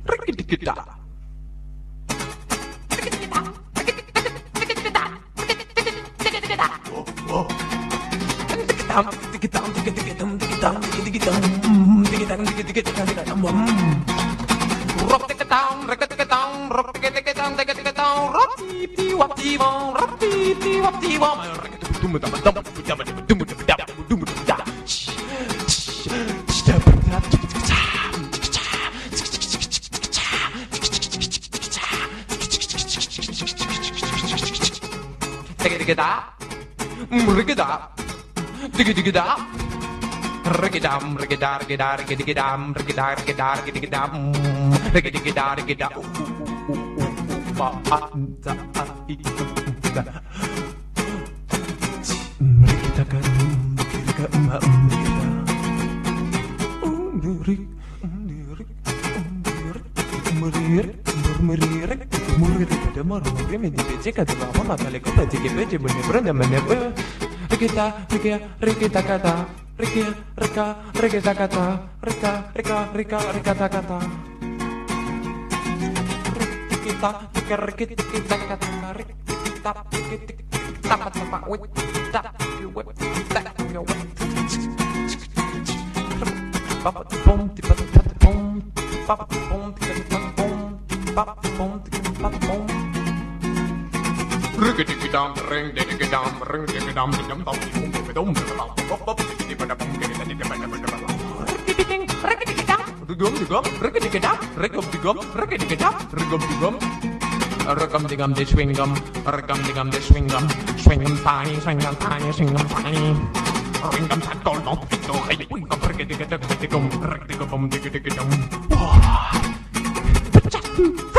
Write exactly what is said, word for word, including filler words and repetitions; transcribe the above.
Regum de swingum, regum digum de swingum, swingum thigh, swingum thigh, swingum thigh. Ringum tackle, not to hey, wingum, regum digum, regum digum, regum digum.